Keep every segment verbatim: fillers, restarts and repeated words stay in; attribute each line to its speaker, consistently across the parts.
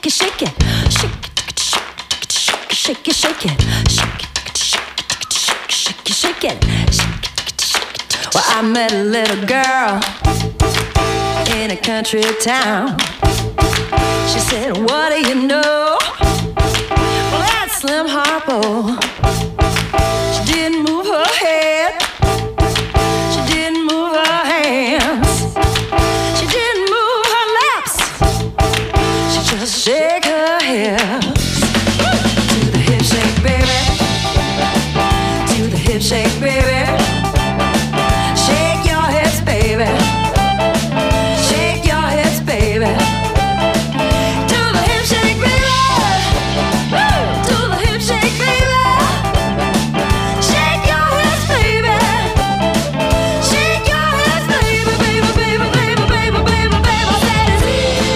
Speaker 1: shake it, shake it, shake it, shake it, shake it, shake it, shake it, shake it, shake it. Well, I met a little girl in a country town. She said, what do you know? Well, that's Slim Harpo. She didn't move her head. She didn't move her hands. She didn't move her lips. She just shake her hips. To the hip shake, baby. To the hip shake, baby. Shake your hips, baby. Shake your hips, baby. Do the hip shake, baby. Do the hip shake, baby. Shake your hips, baby. Shake your hips, baby, baby, baby, baby, baby, baby, baby. Said it's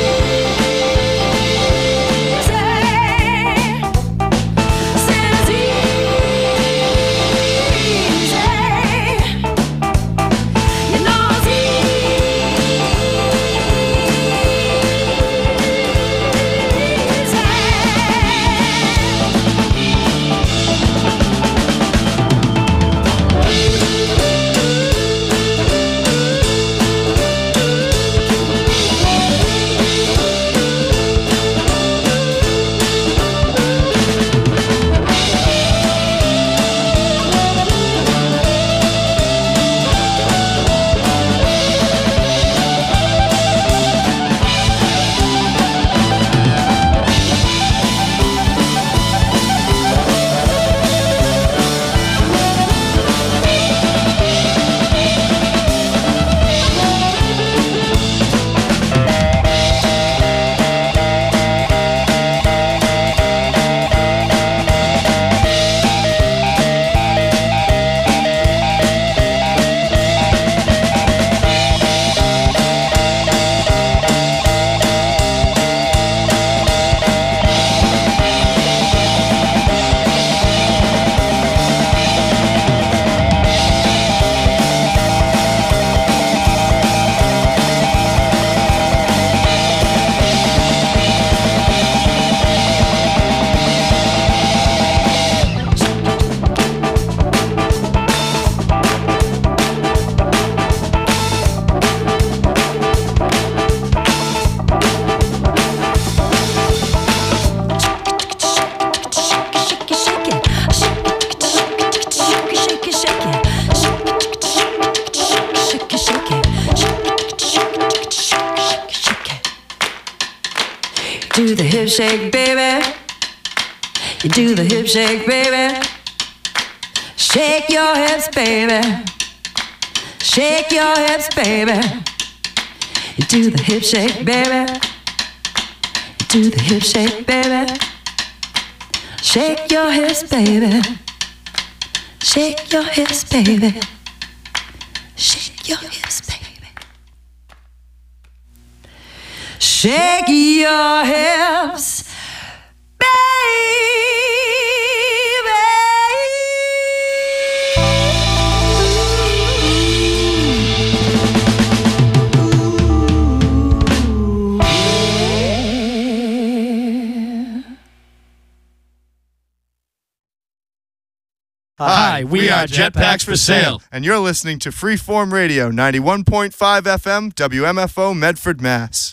Speaker 1: easy. Said it's easy. You know it's do the hip shake, baby. You do the hip shake, baby. Shake your hips, baby. Shake your hips, baby. You do the hip shake, baby. You do the hip shake, baby. Shake your hips, baby. Shake your hips, baby. Shake your hips, baby. Shake your hips,
Speaker 2: Hi, we are Jetpacks for Sale.
Speaker 3: And you're listening to Freeform Radio, ninety-one point five F M, W M F O, Medford, Mass.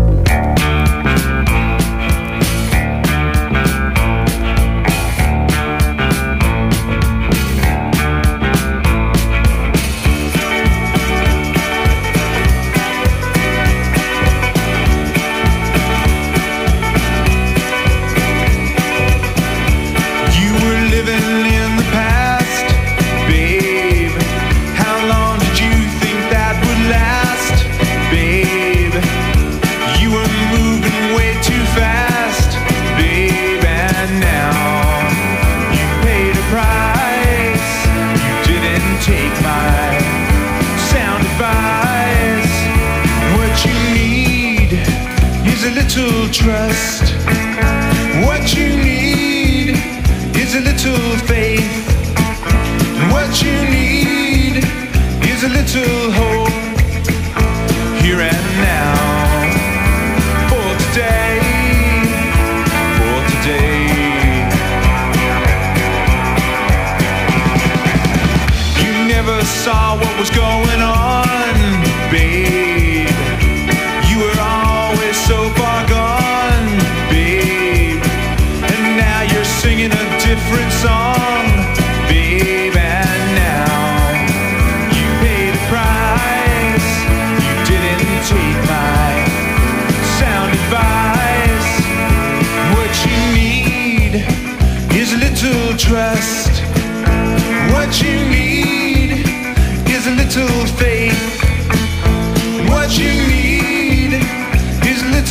Speaker 4: Trust. What you need is a little faith. And what you need is a little hope. Here and now, for today,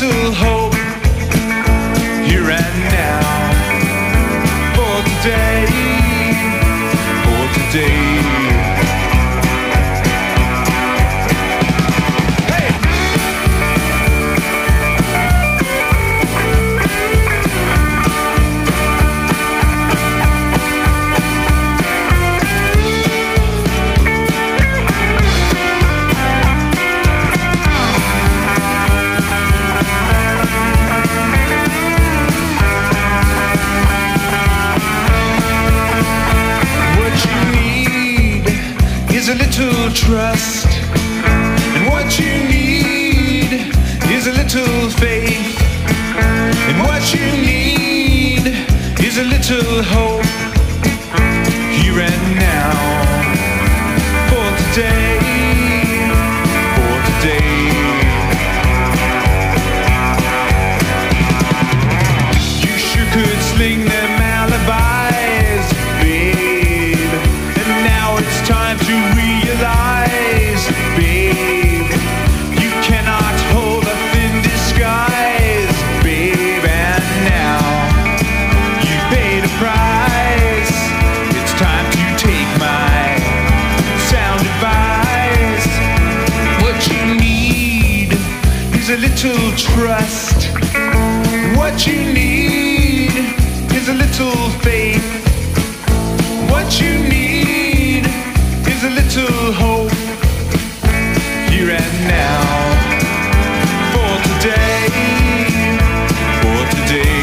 Speaker 4: little hope here and now for today, for today. A little trust, and what you need is a little faith, and what you need is a little hope here and now for today, for today. You sure could sling them alibis, babe, and now it's time to realize, babe, you cannot hold up in disguise, babe, and now you paid a price. It's time to take my sound advice. What you need is a little trust. What you need is a little faith. What you need is a little hope here and now for today, for today.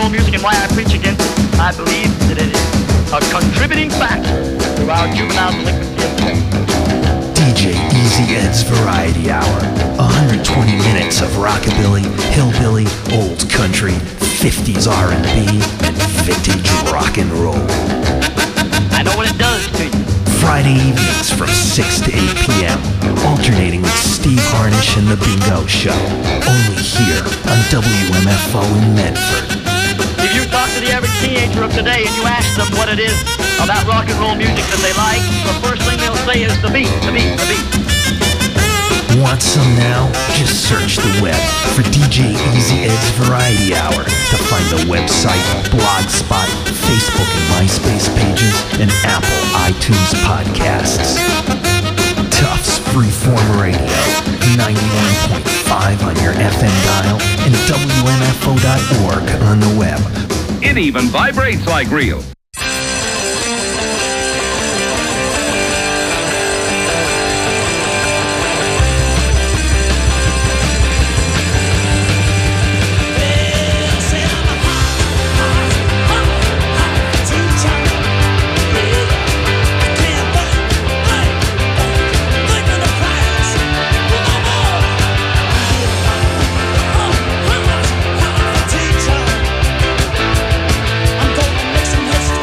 Speaker 5: roll music and why I preach against it, I believe that it is a contributing factor to our juvenile delinquency epidemic.
Speaker 6: D J Easy Ed's Variety Hour. one hundred twenty minutes of rockabilly, hillbilly, old country, fifties R and B, and vintage rock and roll.
Speaker 5: I know what it does to you.
Speaker 6: Friday evenings from six to eight p.m. Alternating with Steve Harnish and The Bingo Show. Only here on W M F O in Medford.
Speaker 5: If you talk to the average teenager of today and you ask them what it is about rock and roll music that they like, the first thing they'll say is the beat, the beat, the beat.
Speaker 6: Want some now? Just search the web for D J Easy Ed's Variety Hour to find the website, Blogspot, Facebook and MySpace pages, and Apple iTunes podcasts. Tufts Freeform Radio, ninety-one point five on your F M dial and W M F O dot org on the web.
Speaker 7: It even vibrates like real.
Speaker 8: I'm gonna make some hits.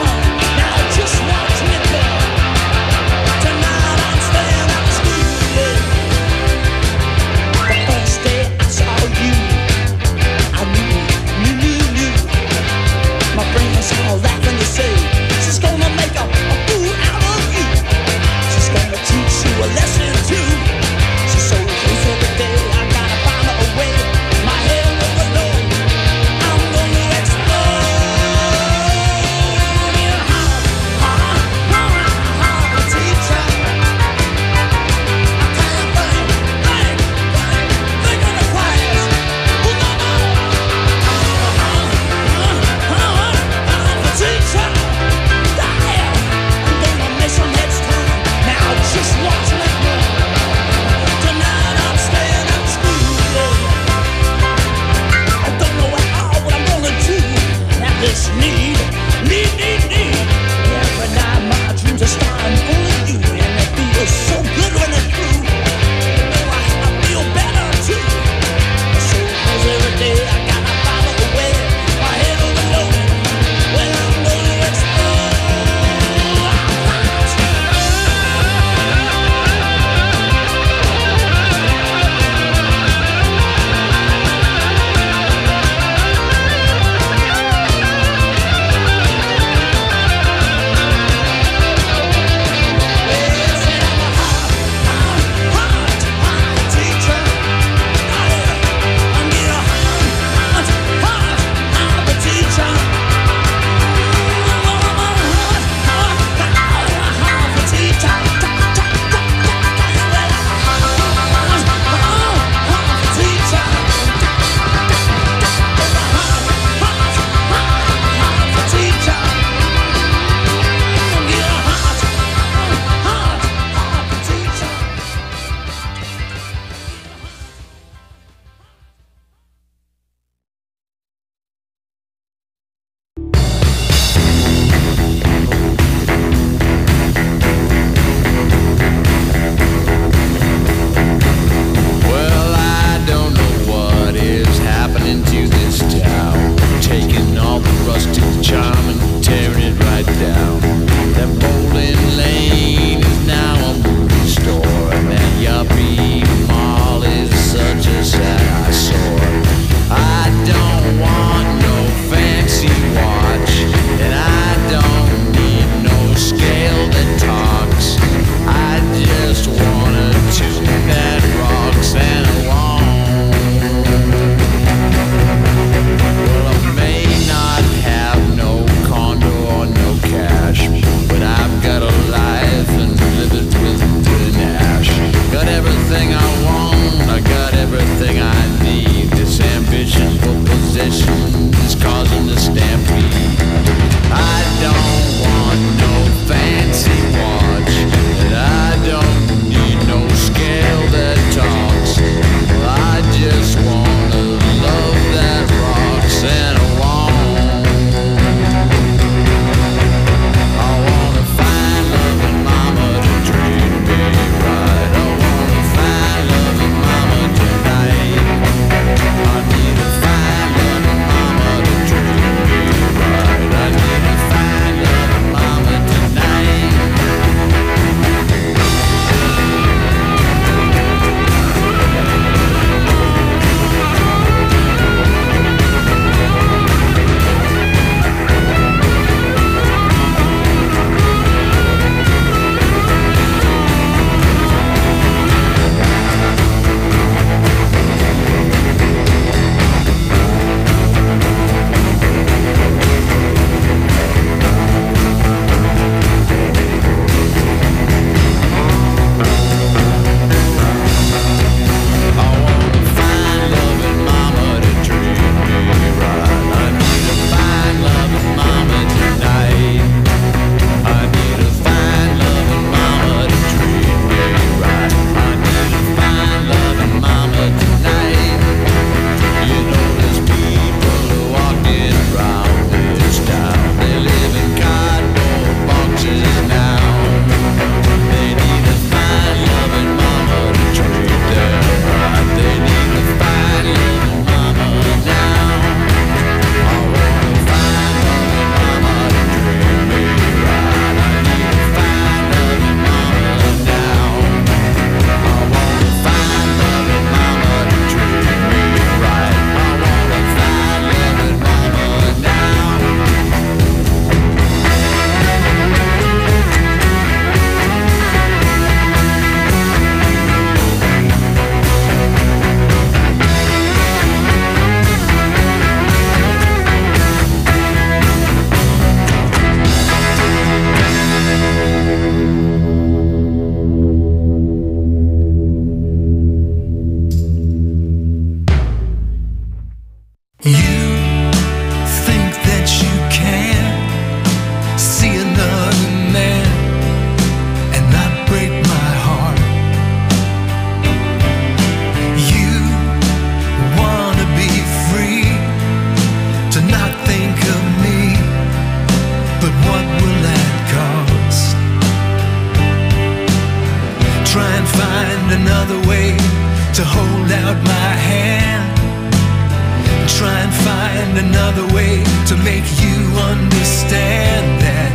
Speaker 4: out my hand, try and find another way to make you understand that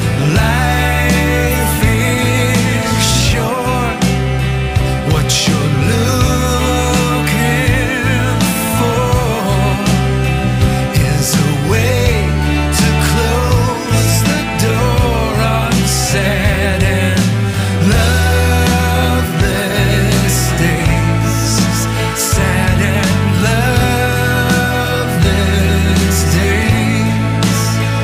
Speaker 4: life is short. What you're looking for is a way to close the door on sad and loveless days. Sad and loveless days.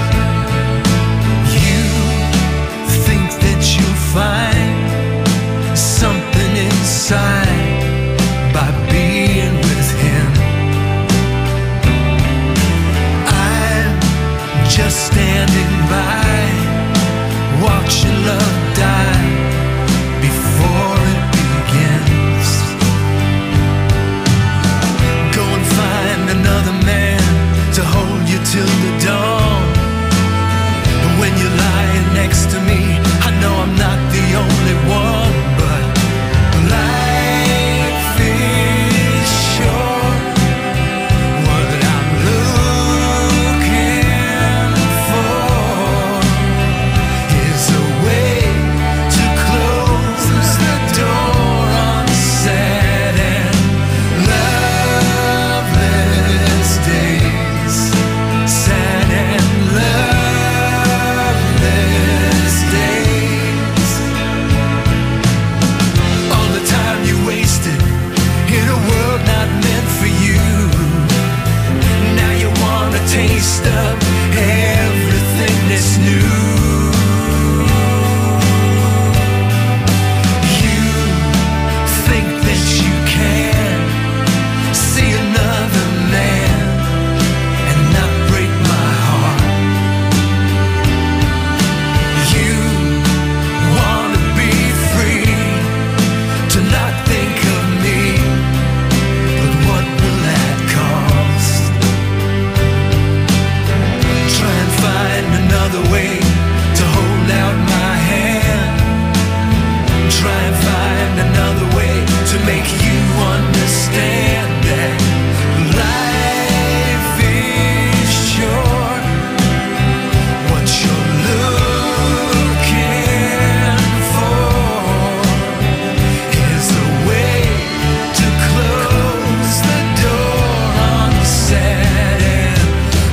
Speaker 4: You think that you'll find something inside by being with him. I'm just standing by, watching love die before it begins. Go and find another man to hold you till the dawn. And when you're lying next to me, I know I'm not the only one, but life is short. What I'm looking for is a way to close the door on sad and loveless days. Sad and loveless days. All the time you wasted in a world not meant for you. Now you want a taste of everything that's new. You think that you can see another man and not break my heart. You wanna be free to not think of me, but what will that cost? Try and find another way to hold out my hand. Try and find another way to make you understand that life is short. What you're looking for is a way to close the door on sad and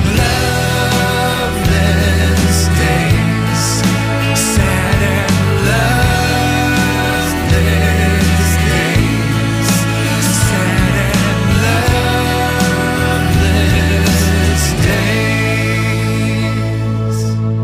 Speaker 4: loveless days. Sad and loveless days. Sad and loveless days.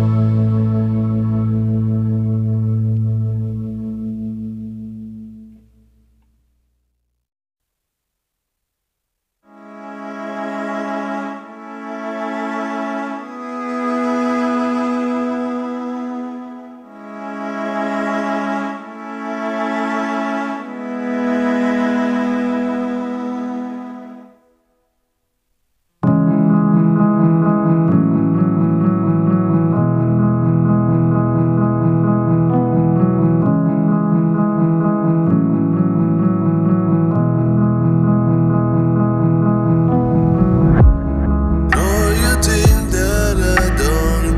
Speaker 8: Know you think that I don't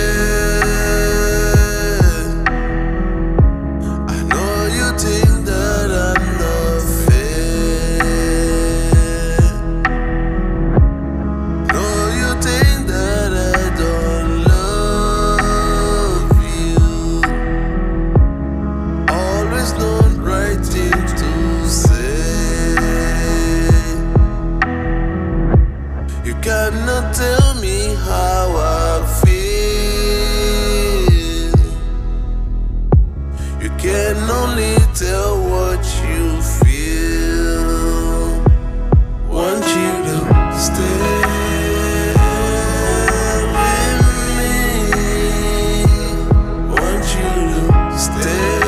Speaker 8: care. I know you think that I'm not fair. Know you think that I don't love you. Always known right thing to say. You cannot tell me how I feel. You can only tell what you feel. Want you to stay with me. Want you to stay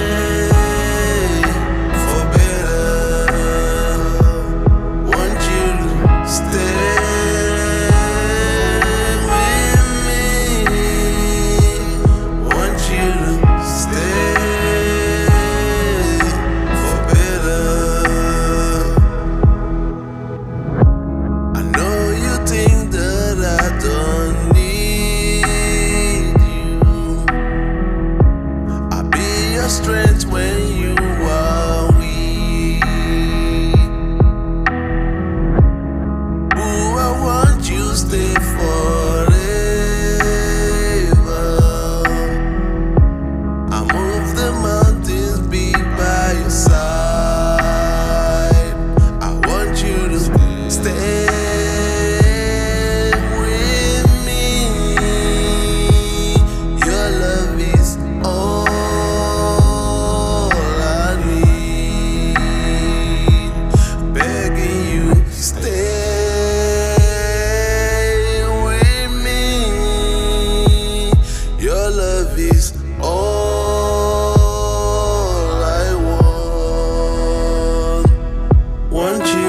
Speaker 8: for better. Want you to stay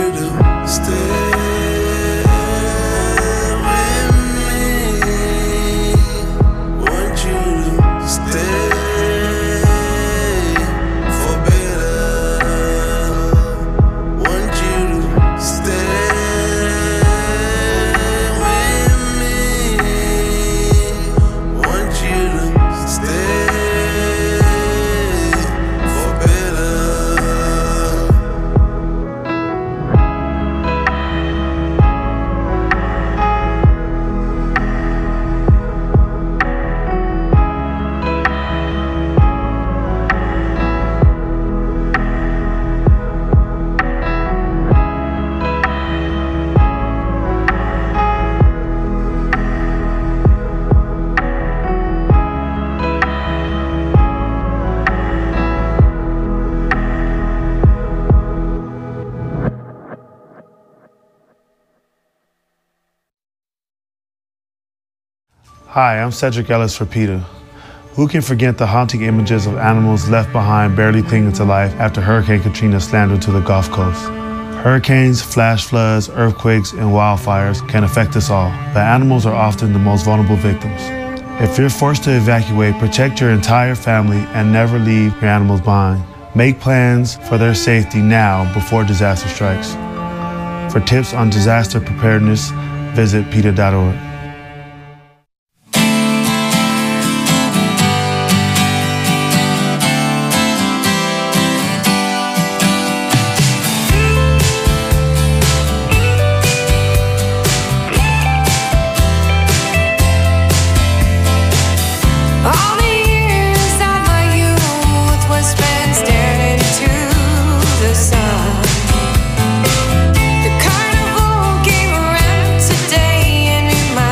Speaker 8: to stay with me. Want you to stay for better. Want you to stay with me. Want you to stay for better.
Speaker 9: Hi, I'm Cedric Ellis for PETA. Who can forget the haunting images of animals left behind barely clinging to life after Hurricane Katrina slammed into the Gulf Coast? Hurricanes, flash floods, earthquakes, and wildfires can affect us all, but animals are often the most vulnerable victims. If you're forced to evacuate, protect your entire family and never leave your animals behind. Make plans for their safety now before disaster strikes. For tips on disaster preparedness, visit PETA dot org.
Speaker 10: All the years of my youth was spent staring into the sun. The carnival came around today and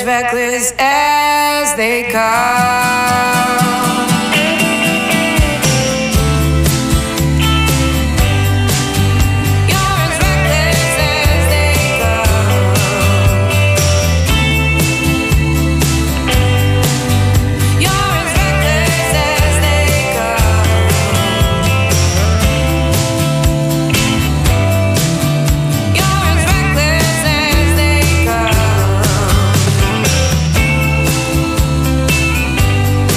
Speaker 10: reckless as they come.
Speaker 4: You're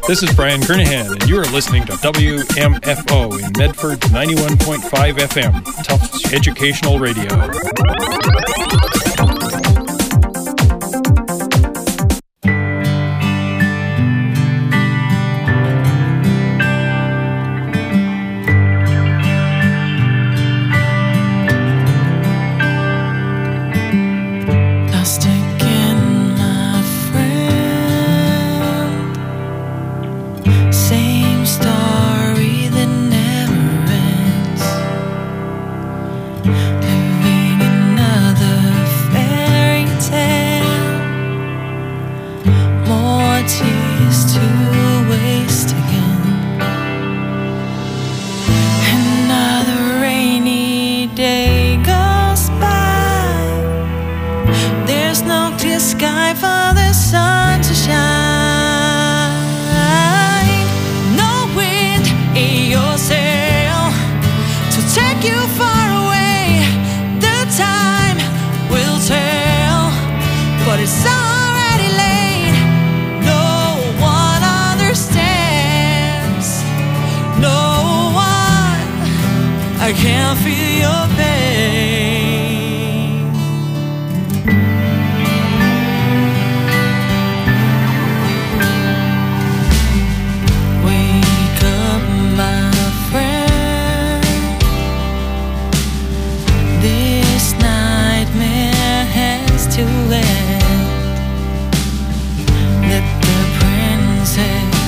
Speaker 11: This is Brian Kernahan, and you are listening to W M F O in Medford ninety-one point five F M, Tufts Educational Radio.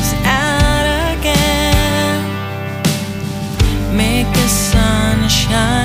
Speaker 10: Make the sun shine.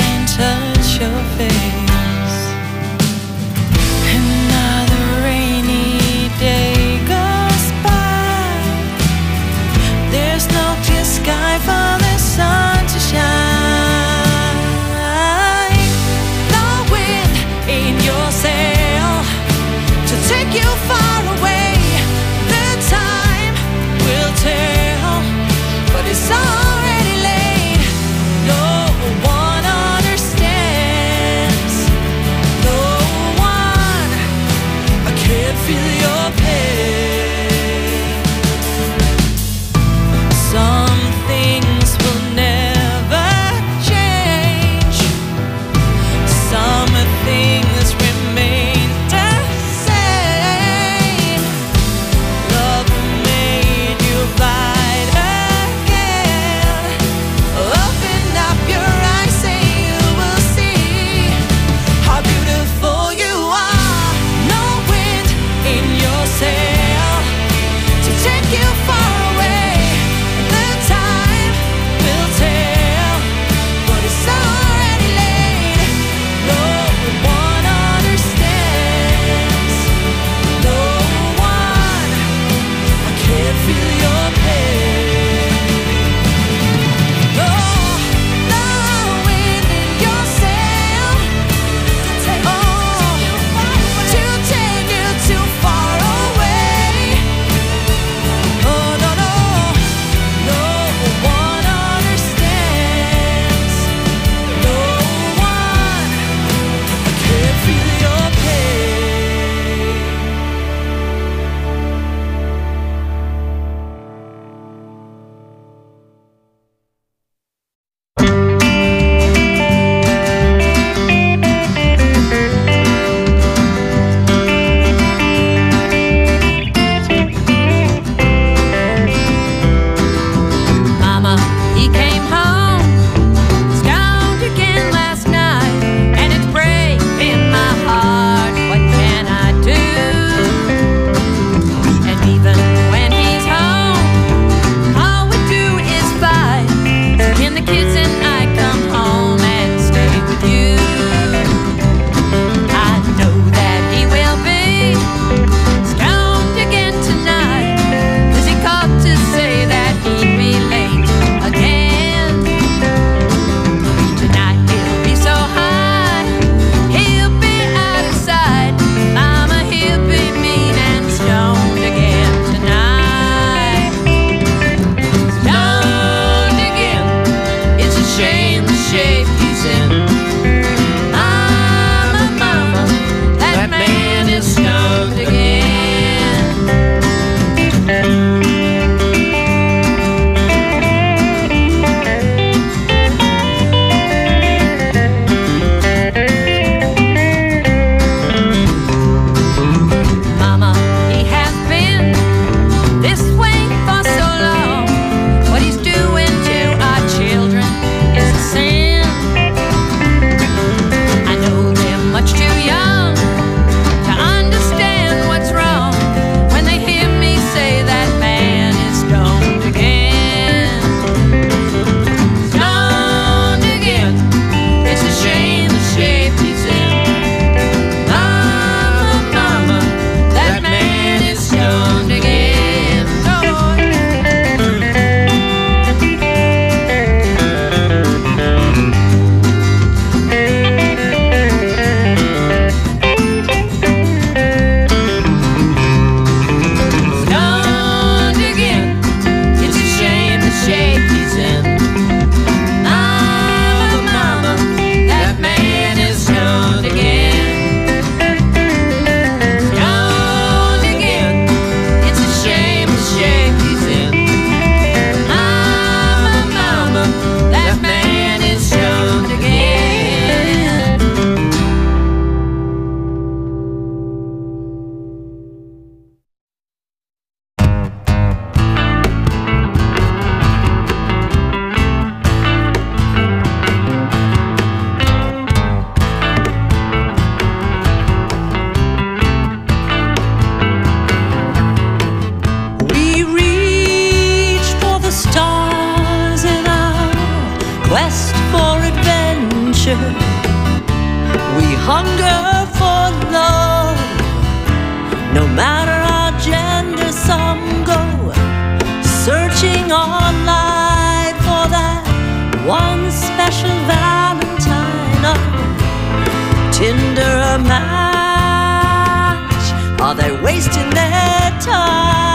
Speaker 1: hunger for love. No matter our gender, some go searching online for that one special Valentine. A Tinder a match, are they wasting their time?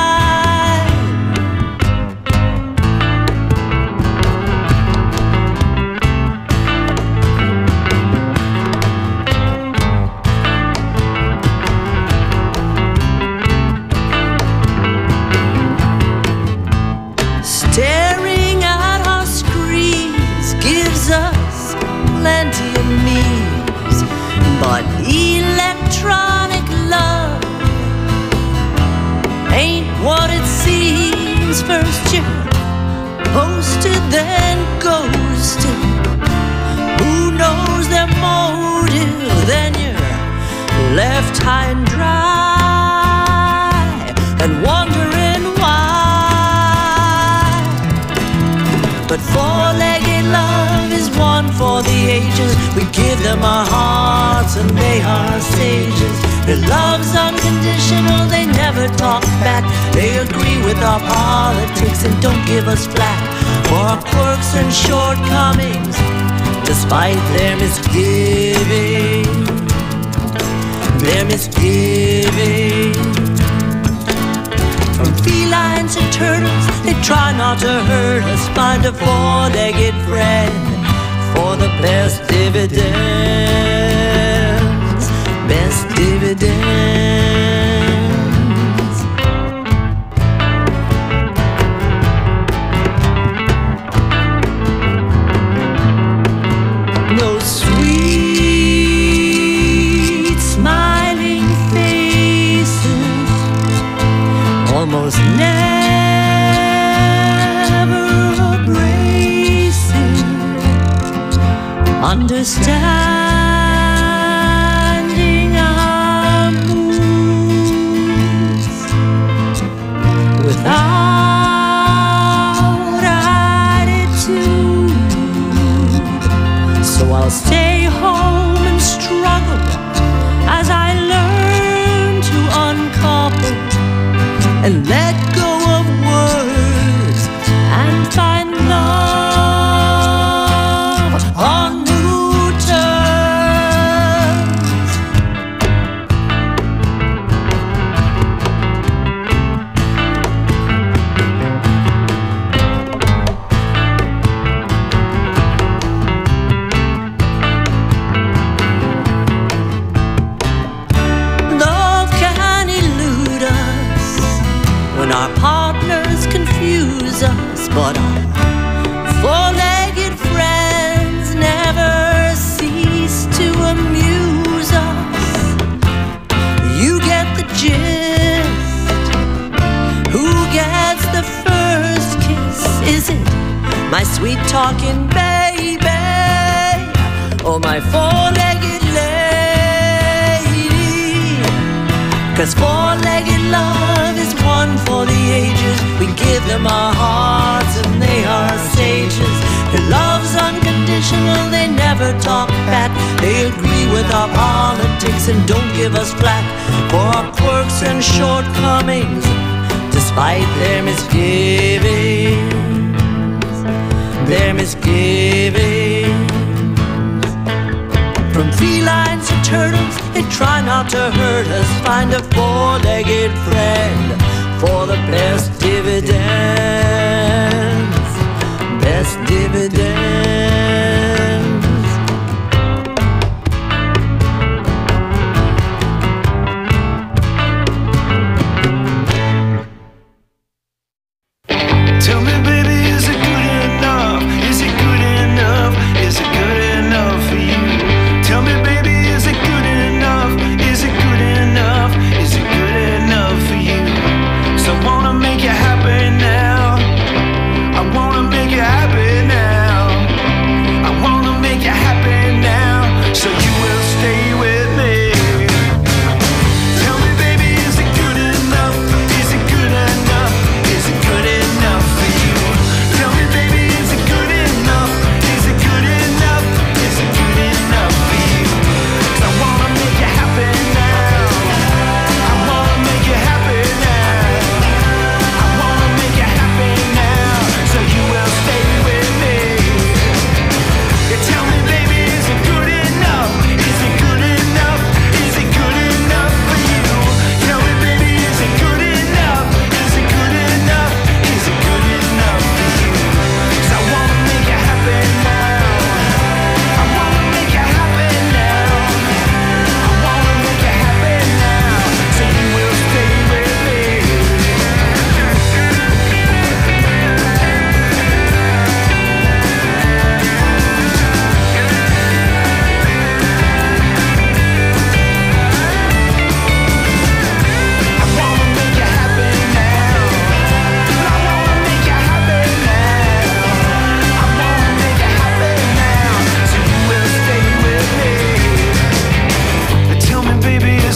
Speaker 1: Staring at our screens gives us plenty of memes, but electronic love ain't what it seems. First you're posted, then ghosted. Who knows their motive? Then you're left high and dry and wondering why. But four-legged love is one for the ages. We give them our hearts and they are sages. Their love's unconditional, they never talk back. They agree with our politics and don't give us flack for our quirks and shortcomings, despite their misgiving, their misgiving. From felines and turtles, they try not to hurt us. Find a four-legged friend for the best dividends, best dividends. No sweet smiling faces, almost never abrasive, understanding our moods without attitude. So I'll stay home and struggle as I learn to uncouple and let go of words and find love on new terms. Love can elude us when our partners confuse us, but our four-legged friends never cease to amuse us. You get the gist. Who gets the first kiss? Is it my sweet talking baby or my four-legged lady? 'Cause four-legged love is one for the ages. We give them our hearts and they are sages. Their love's unconditional, they never talk back. They agree with our politics and don't give us flack for our quirks and shortcomings, despite their misgivings, their misgivings. From felines to turtles, they try not to hurt us. Find a four-legged friend for the best dividends, best dividends.
Speaker 4: Tell me, baby, is it good enough? Is it good enough? Is it good enough for you? Tell me, baby, is it good enough? Is it good enough? Is it good enough for you? So I wanna make you happy now. I wanna make you happy now.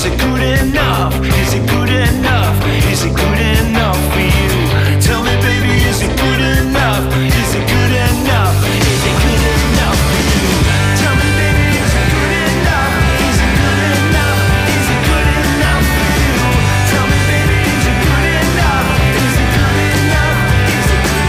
Speaker 4: Is it good enough? Is it good enough? Is it good enough for you? Tell me, baby, is it good enough? Is it good enough? Is it good enough for you? Tell me, baby, is it good enough? Is it good enough? Is it good enough for you? Tell me, baby, is it good enough? Is it good enough? Is it good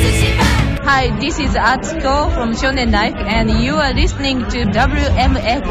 Speaker 12: This is Atsuko from Shonen Life, and you are listening to W M F